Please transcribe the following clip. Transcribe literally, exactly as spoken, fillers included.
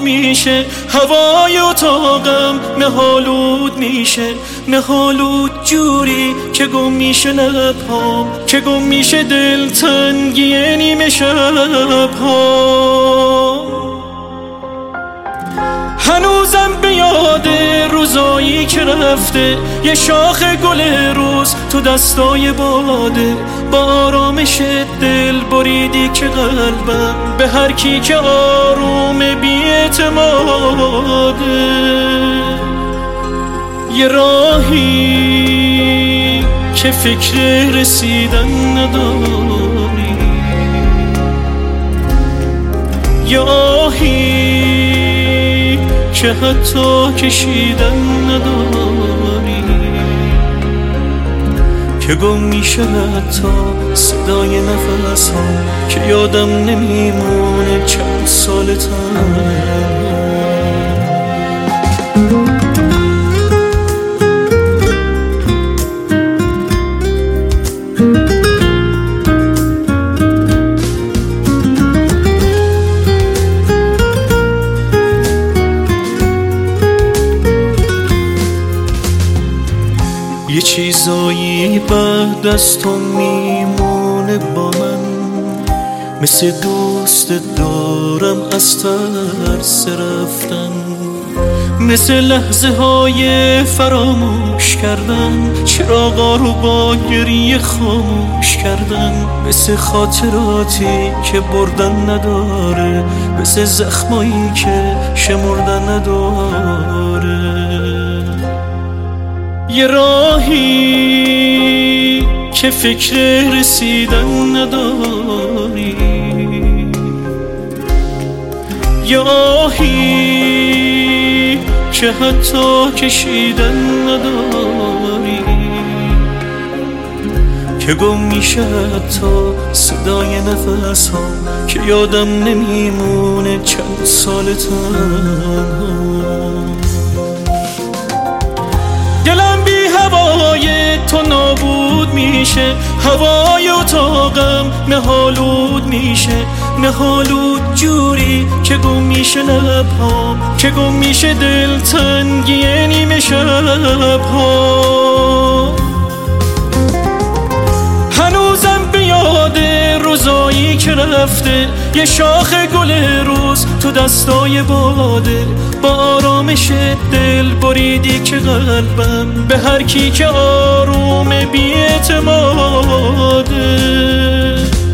میشه، هوای اتاقم مه‌آلود میشه، مه‌آلود جوری که گم میشه لب‌هام، که گم میشه دلتنگی نیمه شب‌ها. هنوزم به یاد روزایی که رفته، یه شاخ گل روز تو دستای باده، با آرامش دل بریدی که قلبم به هر کی که آروم بی اعتماده. یه راهی که فکر رسیدن نداری، یه آهی که حتی کشیدن نداری، که گم میشه حتی صدای نفس ها، که یادم نمیمونه چند سال تنها. یه چیزایی بعد از تو میمونه با من، مثل دوست دارم از ترس رفتن، مثل لحظه های فراموش کردن، چراغا رو با گریه خاموش کردن، مثل خاطراتی که بردن نداره، مثل زخمایی که شمردن نداره. یه راهی که فکر رسیدن نداری، یه آهی که حتی کشیدن نداری، که گم میشه حتی صدای نفس ها، که یادم نمیمونه چند سال تنها. دلم بی هوای تو نابود میشه، هوای اتاقم مه‌آلود میشه، مه‌آلود جوری که گم میشه لب‌هام، که گم میشه دلتنگی نیمه شب‌ها. هنوزم به یاد روزایی که رفته، یه شاخ گل روز تو دستای باده، با آرامش دل بریدی که قلبم به هر کی که آروم بی اعتماده.